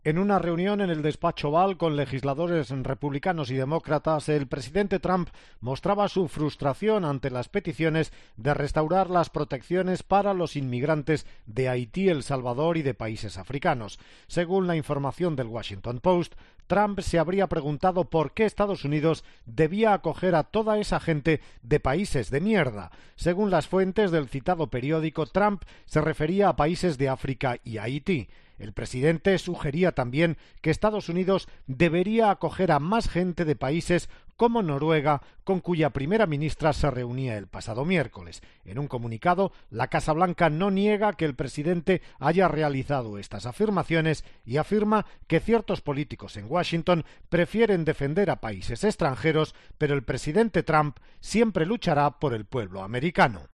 En una reunión en el despacho Oval con legisladores republicanos y demócratas, el presidente Trump mostraba su frustración ante las peticiones de restaurar las protecciones para los inmigrantes de Haití, El Salvador y de países africanos. Según la información del Washington Post, Trump se habría preguntado por qué Estados Unidos debía acoger a toda esa gente de países de mierda. Según las fuentes del citado periódico, Trump se refería a países de África y Haití. El presidente sugería también que Estados Unidos debería acoger a más gente de países como Noruega, con cuya primera ministra se reunía el pasado miércoles. En un comunicado, la Casa Blanca no niega que el presidente haya realizado estas afirmaciones y afirma que ciertos políticos en Washington prefieren defender a países extranjeros, pero el presidente Trump siempre luchará por el pueblo americano.